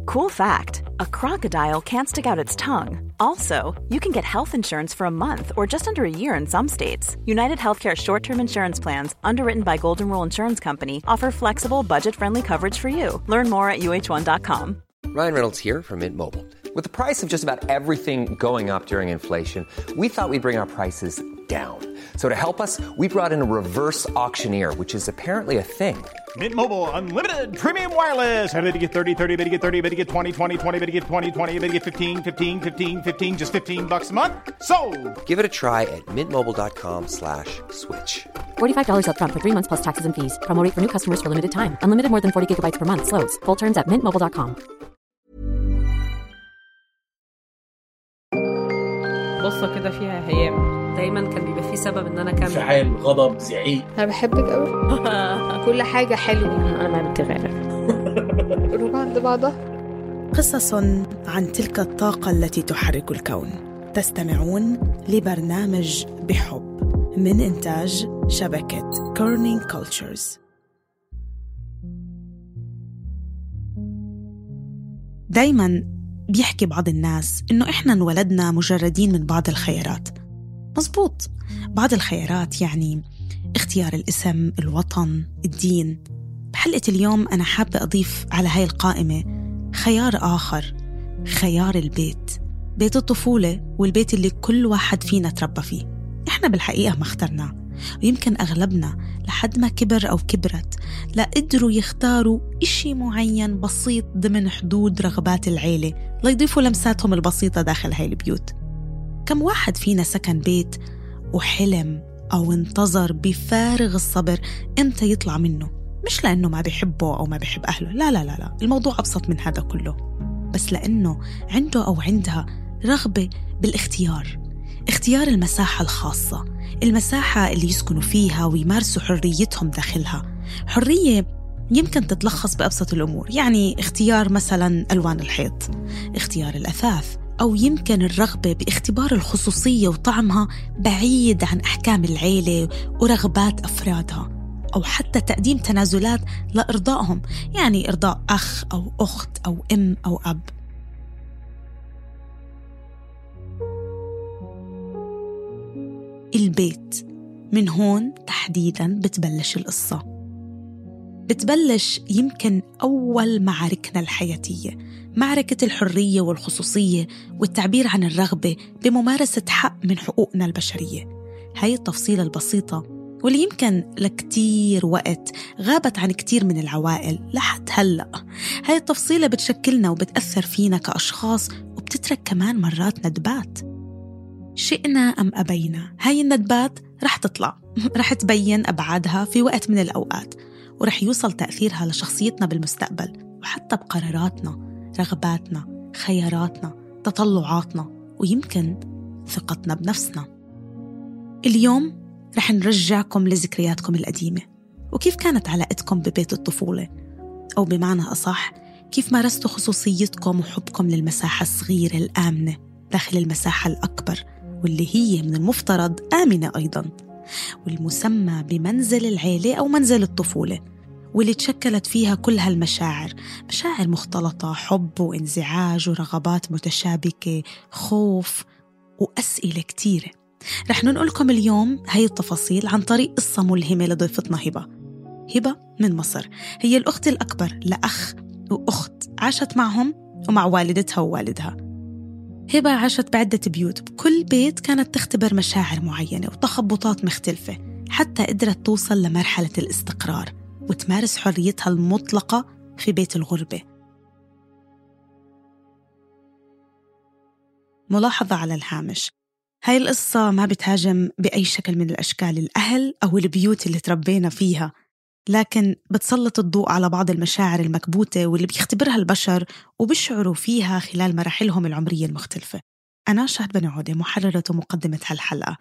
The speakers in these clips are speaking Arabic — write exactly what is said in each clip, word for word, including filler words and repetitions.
Cool fact, a crocodile can't stick out its tongue. Also, you can get health insurance for a month or just under a year in some states. United Healthcare short-term insurance plans, underwritten by Golden Rule Insurance Company, offer flexible, budget-friendly coverage for you. Learn more at U H one dot com. Ryan Reynolds here from Mint Mobile. With the price of just about everything going up during inflation, we thought we'd bring our prices down. So to help us, we brought in a reverse auctioneer, which is apparently a thing. Mint Mobile Unlimited Premium Wireless. How to get thirty, thirty, how to get thirty, how to get twenty, twenty, twenty, how to get twenty, twenty, how to get fifteen, fifteen, fifteen, fifteen, just fifteen bucks a month? Sold! Give it a try at mintmobile.com slash switch. forty-five dollars up front for three months plus taxes and fees. Promo rate for new customers for limited time. Unlimited more than forty gigabytes per month. Slows full terms at mint mobile dot com. قصة كده فيها هيام. دايما كان بيبقى فيه سبب ان انا كمل. انفعال، غضب، زعيق. انا بحبك قوي. كل حاجة حلوة. انا ما بتغير. روح عند بعضها. قصص عن تلك الطاقة التي تحرك الكون. تستمعون لبرنامج بحب من إنتاج شبكة كورنينج كولتشرز. دايماً بيحكي بعض الناس إنه إحنا انولدنا مجردين من بعض الخيارات. مزبوط، بعض الخيارات يعني اختيار الاسم، الوطن، الدين. بحلقة اليوم أنا حابة أضيف على هاي القائمة خيار آخر، خيار البيت، بيت الطفولة والبيت اللي كل واحد فينا تربى فيه. إحنا بالحقيقة ما اخترناه، ويمكن أغلبنا لحد ما كبر أو كبرت لا قدروا يختاروا إشي معين بسيط ضمن حدود رغبات العيلة ليضيفوا لمساتهم البسيطة داخل هاي البيوت. كم واحد فينا سكن بيت وحلم أو انتظر بفارغ الصبر إمتى يطلع منه، مش لأنه ما بيحبه أو ما بيحب أهله، لا لا لا لا، الموضوع أبسط من هذا كله، بس لأنه عنده أو عندها رغبة بالاختيار، اختيار المساحة الخاصة، المساحة اللي يسكنوا فيها ويمارسوا حريتهم داخلها. حرية يمكن تتلخص بأبسط الأمور، يعني اختيار مثلا ألوان الحيط، اختيار الأثاث، أو يمكن الرغبة باختبار الخصوصية وطعمها بعيد عن أحكام العيلة ورغبات أفرادها، أو حتى تقديم تنازلات لإرضائهم، يعني إرضاء أخ أو أخت أو أم أو أب. البيت، من هون تحديداً بتبلش القصة. بتبلش يمكن أول معاركنا الحياتية، معركة الحرية والخصوصية والتعبير عن الرغبة بممارسة حق من حقوقنا البشرية. هاي التفصيلة البسيطة واللي يمكن لكتير وقت غابت عن كتير من العوائل لحد هلأ. هاي التفصيلة بتشكلنا وبتأثر فينا كأشخاص، وبتترك كمان مرات ندبات. شئنا أم أبينا، هاي الندبات رح تطلع، رح تبين أبعادها في وقت من الأوقات، ورح يوصل تأثيرها لشخصيتنا بالمستقبل، وحتى بقراراتنا، رغباتنا، خياراتنا، تطلعاتنا، ويمكن ثقتنا بنفسنا. اليوم رح نرجعكم لذكرياتكم القديمة، وكيف كانت علاقتكم ببيت الطفولة، أو بمعنى أصح كيف مارستوا خصوصيتكم وحبكم للمساحة الصغيرة الآمنة داخل المساحة الأكبر، واللي هي من المفترض آمنة أيضاً، والمسمى بمنزل العيلة أو منزل الطفولة، واللي تشكلت فيها كل هالمشاعر، مشاعر مختلطة، حب وانزعاج ورغبات متشابكة، خوف وأسئلة كتيرة. رح ننقلكم اليوم هاي التفاصيل عن طريق قصة ملهمة لضيفتنا هبة. هبة من مصر، هي الأخت الأكبر لأخ وأخت عاشت معهم ومع والدتها ووالدها. هبة عاشت بعدة بيوت، بكل بيت كانت تختبر مشاعر معينة وتخبطات مختلفة، حتى قدرت توصل لمرحلة الاستقرار وتمارس حريتها المطلقة في بيت الغربة. ملاحظة على الهامش، هاي القصة ما بتهاجم بأي شكل من الأشكال الأهل أو البيوت اللي تربينا فيها، لكن بتسلط الضوء على بعض المشاعر المكبوتة واللي بيختبرها البشر وبيشعروا فيها خلال مراحلهم العمرية المختلفة. أنا شهد بن عودة، محررة ومقدمة هالحلقة.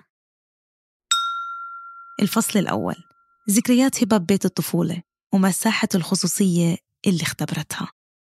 الفصل الأول، ذكريات هبة ببيت الطفولة ومساحة الخصوصية اللي اختبرتها.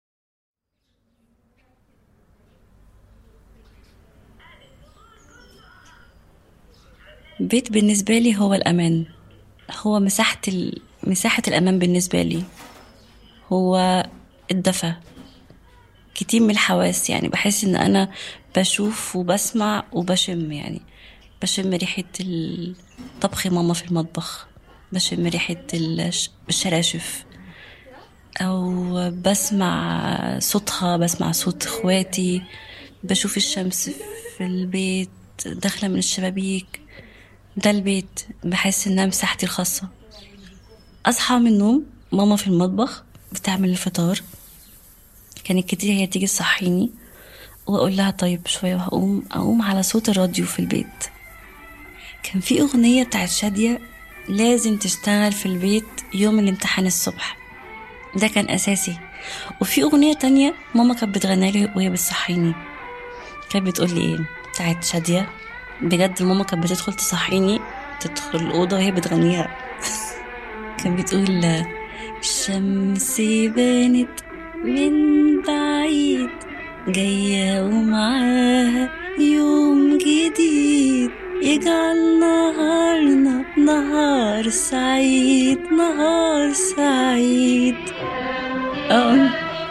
بيت بالنسبة لي هو الأمان، هو مساحة ال... مساحة الأمان بالنسبة لي، هو الدفى. ترتيب من الحواس، يعني بحس ان انا بشوف وبسمع وبشم، يعني بشم ريحة طبخ ماما في المطبخ، بشم ريحة الشراشف، او بسمع صوتها، بسمع صوت اخواتي، بشوف الشمس في البيت داخلة من الشبابيك. ده البيت، بحس انها مساحتي الخاصة. اصحى من النوم ماما في المطبخ بتعمل الفطار، كانت كتير هي تيجي تصحيني واقول لها طيب شوية وهقوم اقوم على صوت الراديو في البيت. كان في اغنية بتاعت شادية لازم تشتغل في البيت يوم الامتحان الصبح، ده كان اساسي. وفي اغنية تانية ماما كانت بتغني لي وهي بتصحيني، كانت بتقول لي ايه بتاعت شادية، بجد ماما كانت بتدخل تصحيني، تدخل الأوضة وهي بتغنيها. كانت بتقول الشمس بانت من بعيد جاية ومعاها يوم جديد يجعل نهارنا نهار سعيد نهار سعيد. اه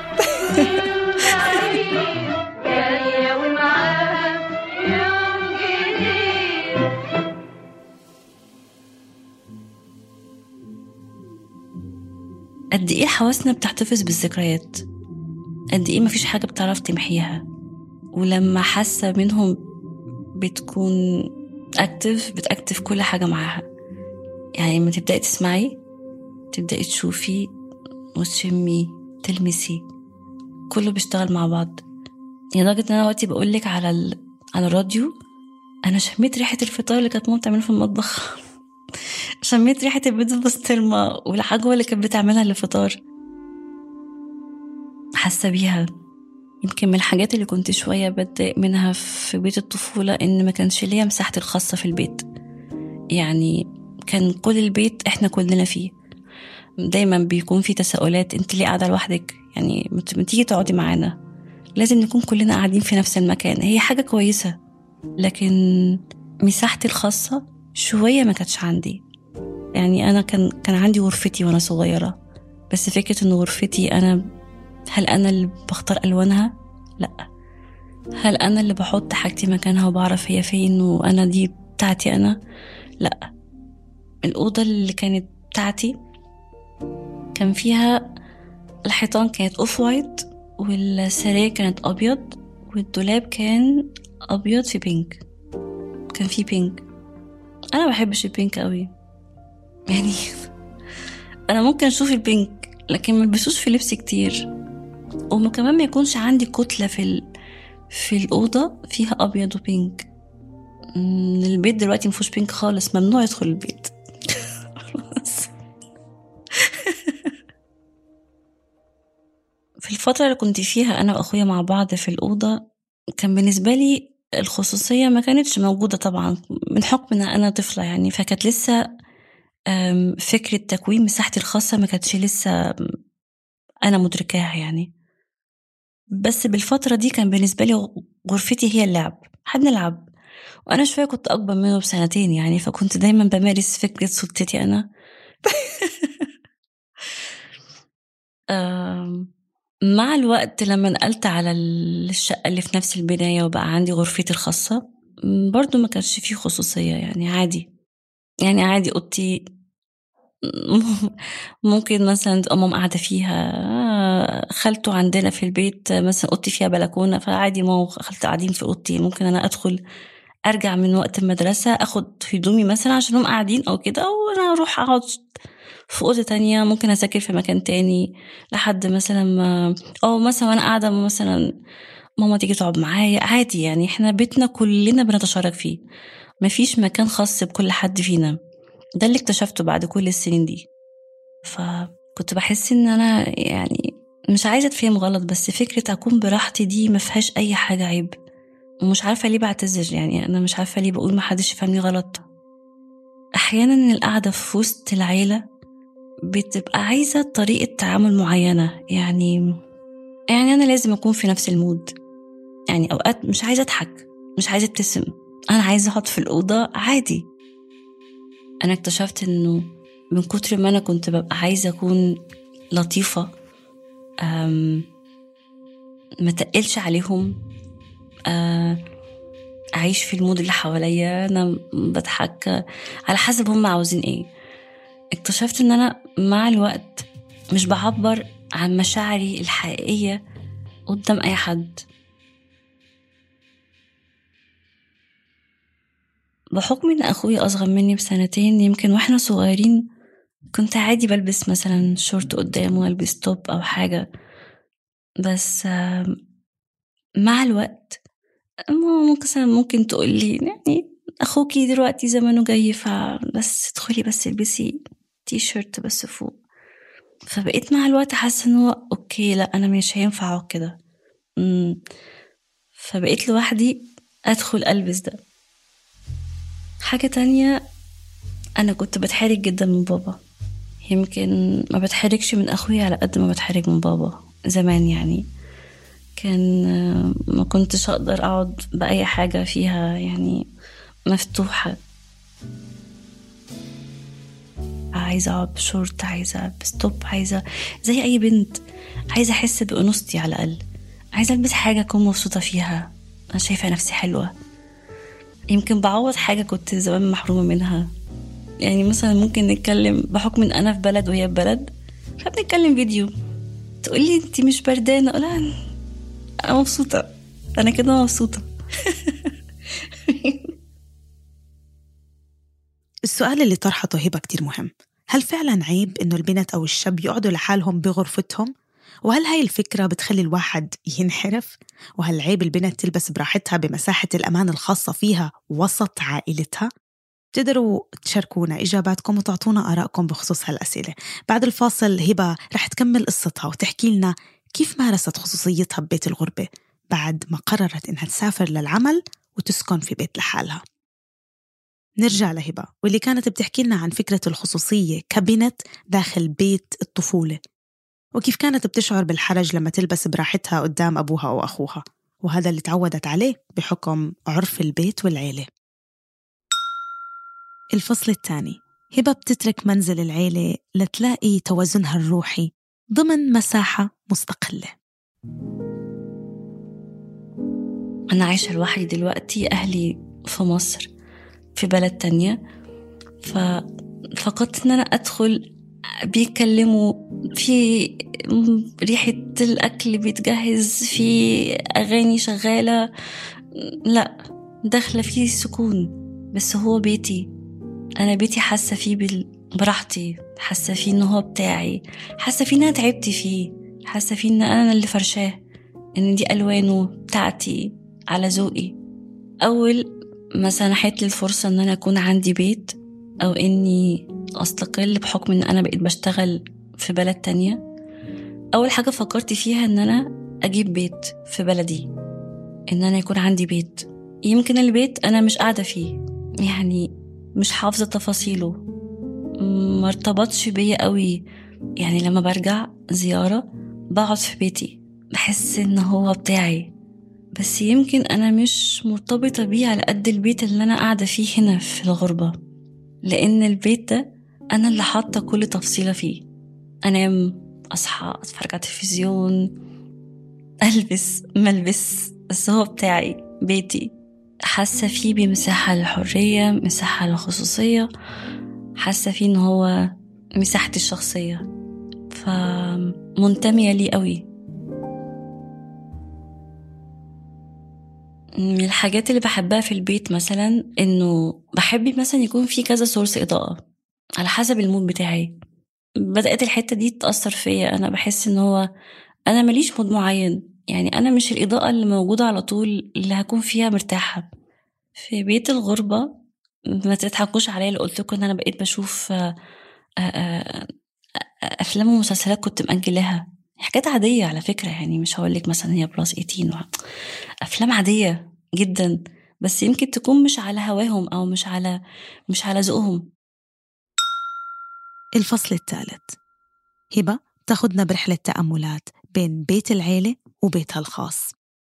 قد ايه حواسنا بتحتفظ بالذكريات، قد ايه مفيش حاجة بتعرف تمحيها، ولما حاسة منهم بتكون اكتف بتاكتف كل حاجة معاها. يعني لما تبدأي تسمعي، تبدأي تشوفي وتشمي تلمسي، كله بيشتغل مع بعض. لدرجة ان انا وقتي بقولك على ال... على الراديو انا شميت ريحة الفطار اللي كانت ماما بتعمله في المطبخ. شميت ريحة البيض البسطرمة والعجوة اللي كانت بتعملها للفطار، حاسة بيها. يمكن من الحاجات اللي كنت شوية بتضايق منها في بيت الطفولة إن ما كانش ليا مساحتي الخاصة في البيت. يعني كان كل البيت إحنا كلنا فيه، دايما بيكون في تساؤلات، انت ليه قاعدة لوحدك؟ يعني ما تيجي تقعدي معانا، لازم نكون كلنا قاعدين في نفس المكان. هي حاجة كويسة، لكن مساحتي الخاصة شوية ما كانتش عندي. يعني أنا كان كان عندي غرفتي وأنا صغيرة، بس فكرة إن غرفتي أنا، هل أنا اللي بختار ألوانها؟ لأ. هل أنا اللي بحط حاجتي مكانها وبعرف هي فين وأنا دي بتاعتي أنا؟ لأ. الأوضة اللي كانت بتاعتي كان فيها الحيطان كانت أوف وايت، والسراير كانت أبيض، والدولاب كان أبيض في بينك، كان فيه بينك. أنا بحبش البينك قوي، يعني أنا ممكن أشوف البينك لكن ما بلبسوش في لبس كتير. وما كمان ما يكونش عندي كتلة في ال... في الأوضة فيها أبيض وبينك. البيت دلوقتي مفوش بينك خالص، ممنوع يدخل البيت. في الفترة اللي كنت فيها أنا وأخويا مع بعض في الأوضة، كان بالنسبة لي الخصوصية ما كانتش موجودة طبعا من حكم أن أنا طفلة، يعني فكانت لسه فكرة تكوين مساحتي الخاصة ما كانتش لسه أنا مدركاها يعني. بس بالفترة دي كان بالنسبة لي غرفتي هي اللعب، حد نلعب، وأنا شوية كنت أكبر منه بسنتين يعني، فكنت دايما بمارس فكرة سلطتي أنا. مع الوقت لما نقلت على الشقة اللي في نفس البناية وبقى عندي غرفتي الخاصة، برضو ما كانش فيه خصوصية، يعني عادي، يعني عادي أوضتي ممكن مثلا أمم قاعدة فيها، خالته عندنا في البيت مثلا أوضتي فيها بلكونة، فعادي ماما وخالته قاعدين في أوضتي، ممكن أنا أدخل أرجع من وقت المدرسة أخد هدومي مثلا عشان هم قاعدين أو كده، وأنا أروح أقعد في أوضة تانية، ممكن أذاكر في مكان تاني لحد مثلا ما أو مثلا وأنا قاعدة مثلا ماما تيجي تقعد معايا، عادي يعني. إحنا بيتنا كلنا بنتشارك فيه، مفيش مكان خاص بكل حد فينا. ده اللي اكتشفته بعد كل السنين دي. فكنت بحس إن أنا يعني مش عايزة أتفهم غلط، بس فكرة أكون براحتي دي مفيهاش أي حاجة عيب، ومش عارفة ليه بعتذر، يعني أنا مش عارفة ليه بقول ما حدش يفهمني غلط. أحيانا القعدة في وسط العيلة بتبقى عايزة طريقة تعامل معينة، يعني يعني أنا لازم أكون في نفس المود، يعني أوقات مش عايزة أضحك، مش عايزة أبتسم، أنا عايزة أقعد في الأوضة عادي. أنا اكتشفت إنه من كتر ما أنا كنت ببقى عايزة أكون لطيفة، ما تقلش عليهم، أعيش في المود اللي حواليا، أنا بضحك على حسب هم عاوزين إيه. اكتشفت إن أنا مع الوقت مش بعبر عن مشاعري الحقيقية قدام أي حد، بحكم إن أخوي أصغر مني بسنتين. يمكن وإحنا صغيرين كنت عادي بلبس مثلا شورت قدامه والبس توب أو حاجة، بس مع الوقت ممكن ممكن تقولي يعني أخوكي دلوقتي زمانه جاي، فبس تدخلي بس البسي تي شيرت بس فوق. فبقيت مع الوقت حاسة إنه أوكي لا أنا مش هينفع كده، فبقيت لوحدي أدخل ألبس ده. حاجة تانية، أنا كنت بتحرج جدا من بابا، يمكن ما بتحرجش من أخوي على قد ما بتحرج من بابا زمان. يعني كان ما كنتش أقدر أقعد بأي حاجة فيها يعني مفتوحة، عايزة أقعد بشورت، عايزة بستوب، عايزة زي أي بنت، عايزة أحس بأنوثتي على الأقل، عايزة ألبس حاجة أكون مبسوطة فيها، أنا شايفة نفسي حلوة. يمكن بعوض حاجة كنت زمان محرومة منها. يعني مثلا ممكن نتكلم بحكم إن أنا في بلد وهي في بلد، فبنتكلم فيديو تقولي أنتي مش بردانة، أقولها أنا مبسوطة، أنا كده مبسوطة. السؤال اللي طرحته هبة كتير مهم، هل فعلا عيب إنه البنت أو الشاب يقعدوا لحالهم بغرفتهم؟ وهل هاي الفكرة بتخلي الواحد ينحرف؟ وهل عيب البنت تلبس براحتها بمساحة الأمان الخاصة فيها وسط عائلتها؟ تقدروا تشاركونا إجاباتكم وتعطونا آرائكم بخصوص هالأسئلة. بعد الفاصل هبة رح تكمل قصتها وتحكي لنا كيف مارست خصوصيتها ببيت الغربة بعد ما قررت إنها تسافر للعمل وتسكن في بيت لحالها. نرجع لهبة واللي كانت بتحكي لنا عن فكرة الخصوصية كبنت داخل بيت الطفولة، وكيف كانت بتشعر بالحرج لما تلبس براحتها قدام أبوها أو أخوها، وهذا اللي تعودت عليه بحكم عرف البيت والعيلة. الفصل الثاني، هبة بتترك منزل العيلة لتلاقي توازنها الروحي ضمن مساحة مستقلة. أنا عايشة لوحدي دلوقتي، أهلي في مصر في بلد تانية، ففقدت إن أنا أدخل بيتكلموا في ريحة الأكل بيتجهز، في أغاني شغالة، لا داخلة فيه سكون. بس هو بيتي، أنا بيتي حاسة فيه براحتي، حاسة فيه إنه هو بتاعي، حاسة فيه إن أنا تعبت فيه، حاسة فيه إن أنا اللي فرشاه، إن دي ألوانه بتاعتي على ذوقي. أول ما سنحت لي الفرصة إن أنا أكون عندي بيت أو إني أستقل بحكم إن أنا بقيت بشتغل في بلد تانية، أول حاجة فكرت فيها إن أنا أجيب بيت في بلدي، إن أنا يكون عندي بيت. يمكن البيت أنا مش قاعدة فيه، يعني مش حافظة تفاصيله، ما ارتبطش بيا قوي. يعني لما برجع زيارة بقعد في بيتي، بحس إن هو بتاعي، بس يمكن أنا مش مرتبطة بيه على قد البيت اللي أنا قاعدة فيه هنا في الغربة، لأن البيت ده أنا اللي حاطة كل تفصيلة فيه. أنام، أصحى، أتفرج على التلفزيون، ألبس، ملبس، بس هو بتاعي، بيتي. حاسة فيه بمساحة للحرية، مساحة للخصوصية، حاسة فيه إن هو مساحتي الشخصية، فمنتمية لي قوي. من الحاجات اللي بحبها في البيت مثلا إنه بحب مثلا يكون فيه كذا سورس إضاءة على حسب المود بتاعي. بدأت الحتة دي تأثر فيا، أنا بحس إن هو أنا ماليش مود معين، يعني أنا مش الإضاءة اللي موجودة على طول اللي هكون فيها مرتاحة. في بيت الغربة ما تضحكوش عليا اللي قلت لكم ان انا بقيت بشوف افلام ومسلسلات كنت مأجلها، حاجات عادية على فكرة، يعني مش هقول لك مثلا هي بلاس ثمانية عشر، افلام عادية جدا، بس يمكن تكون مش على هواهم او مش على مش على ذوقهم. الفصل الثالث، هبة تاخدنا برحلة تأملات بين بيت العيلة وبيتها الخاص.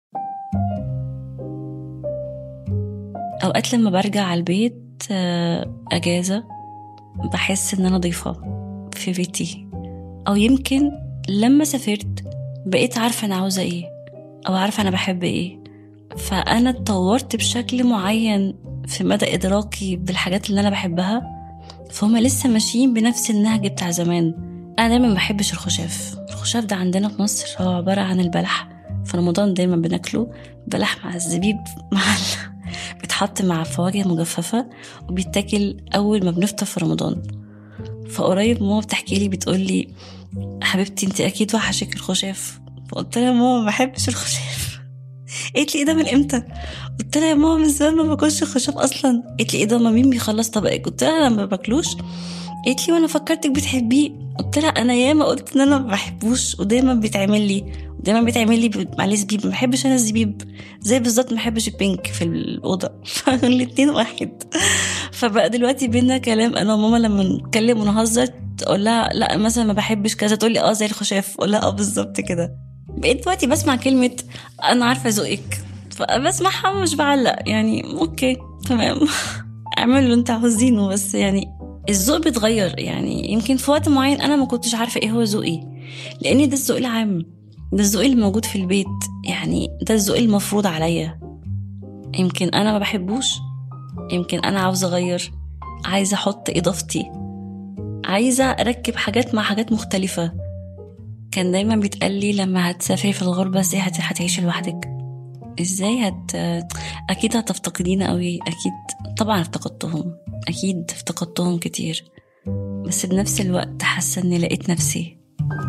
أوقات لما برجع على البيت أجازة بحس إن أنا ضيفة في بيتي، أو يمكن لما سافرت بقيت عارفة أنا عاوزة إيه، أو عارفة أنا بحب إيه. فأنا اتطورت بشكل معين في مدى إدراكي بالحاجات اللي أنا بحبها، فهم لسه ماشيين بنفس النهج بتاع زمان. أنا دايما ما بحبش الخشاف. الخشاف ده عندنا في مصر هو عبارة عن البلح. في رمضان دايما بناكله بلح مع الزبيب مع بيتحط مع فواكه مجففة وبيتاكل أول ما بنفطر في رمضان. فقريب ماما بتحكي لي بتقول لي حبيبتي انت أكيد وحشك الخشاف. فقلت لها ماما ما بحبش الخشاف. قالت لي ايه ده من امتى؟ قلت لها يا ماما من زمان ما باكلش الخشاف اصلا. قالت لي ايه ده ما مين بيخلص طبقك؟ قلت لها انا ما باكلوش. قالت لي وانا فكرتك بتحبيه. قلت لها انا ياما قلت ان انا ما بحبوش ودايما بيتعمل لي ودايما بيتعمل لي مع زبيب. ما بحبش انا الزبيب زي بالظبط ما بحبش البينك في الاوضه. الاثنين واحد. فبقى دلوقتي بينا كلام انا وماما لما نتكلم ونهزر تقول لها لا مثلا ما بحبش كذا تقول لي اه زي الخشاف. اقول لها اه بالظبط كده. بقيت دلوقتي بسمع كلمه انا عارفه ذوقك فبسمعها مش بعلق يعني اوكي تمام اعملوا اللي انت عاوزينه. بس يعني الذوق بيتغير. يعني يمكن في وقت معين انا ما كنتش عارفه ايه هو ذوقي لان ده الذوق العام، ده الذوق اللي موجود في البيت، يعني ده الذوق المفروض عليا. يمكن انا ما بحبوش، يمكن انا عاوزه اغير، عايزه احط اضافتي، عايزه اركب حاجات مع حاجات مختلفه. كان دايما بيتقالي لما هتسافري في الغربه ازاي هتعيشي لوحدك، ازاي هت اكيد هتفتقدين قوي. اكيد طبعا افتقدتهم، اكيد افتقدتهم كتير، بس بنفس الوقت حاسه اني لقيت نفسي.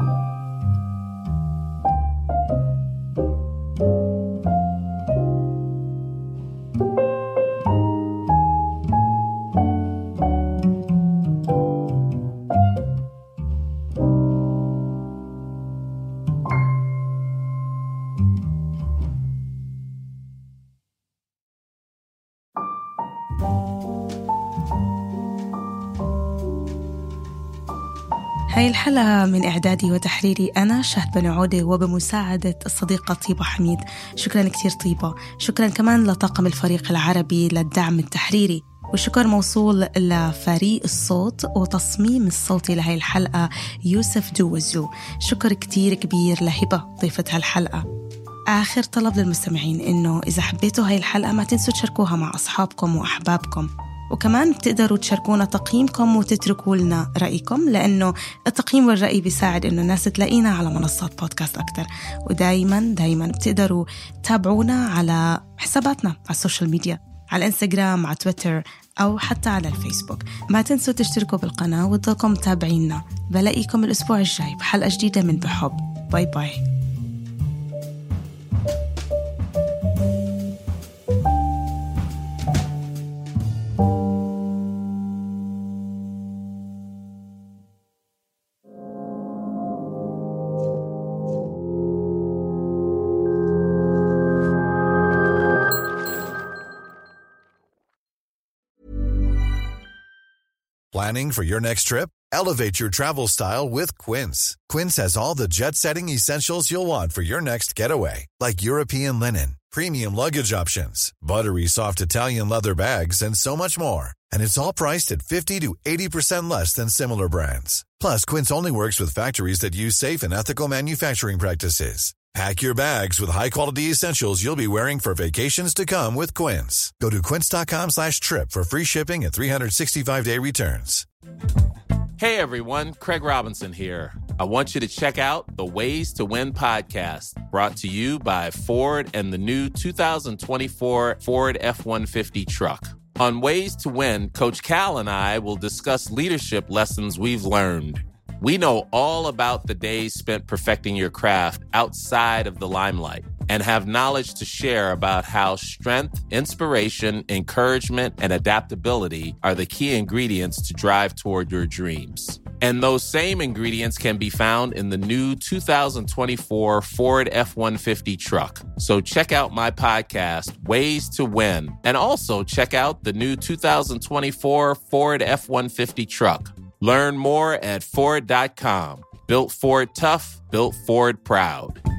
هاي الحلقة من إعدادي وتحريري أنا شهد بن عودة وبمساعدة الصديقة طيبة حميد. شكرا كتير طيبة. شكرا كمان لطاقم الفريق العربي للدعم التحريري، والشكر موصول لفريق الصوت وتصميم الصوتي لهاي الحلقة يوسف دوزو. شكر كتير كبير لهبة ضيفة هالحلقة. آخر طلب للمستمعين إنه إذا حبيتوا هاي الحلقة ما تنسوا تشاركوها مع أصحابكم وأحبابكم، وكمان بتقدروا تشاركونا تقييمكم وتتركوا لنا رأيكم، لأنه التقييم والرأي بيساعد إنه الناس تلاقينا على منصات بودكاست أكتر. ودايما دايما بتقدروا تابعونا على حساباتنا على السوشيال ميديا، على الانستغرام، على تويتر، أو حتى على الفيسبوك. ما تنسوا تشتركوا بالقناة وتضلكم متابعينا. بلاقيكم الأسبوع الجاي بحلقة جديدة من بحب. باي باي. Planning for your next trip? Elevate your travel style with Quince. Quince has all the jet-setting essentials you'll want for your next getaway, like European linen, premium luggage options, buttery soft Italian leather bags, and so much more. And it's all priced at fifty to eighty percent less than similar brands. Plus, Quince only works with factories that use safe and ethical manufacturing practices. Pack your bags with high-quality essentials you'll be wearing for vacations to come with Quince. Go to quince.com slash trip for free shipping and three sixty-five day returns. Hey, everyone. Craig Robinson here. I want you to check out the Ways to Win podcast, brought to you by Ford and the new two thousand twenty-four Ford F one fifty truck. On Ways to Win, Coach Cal and I will discuss leadership lessons we've learned. We know all about the days spent perfecting your craft outside of the limelight and have knowledge to share about how strength, inspiration, encouragement, and adaptability are the key ingredients to drive toward your dreams. And those same ingredients can be found in the new two thousand twenty-four Ford F one fifty truck. So check out my podcast, Ways to Win, and also check out the new two thousand twenty-four Ford F one fifty truck. Learn more at Ford dot com. Built Ford tough, built Ford proud.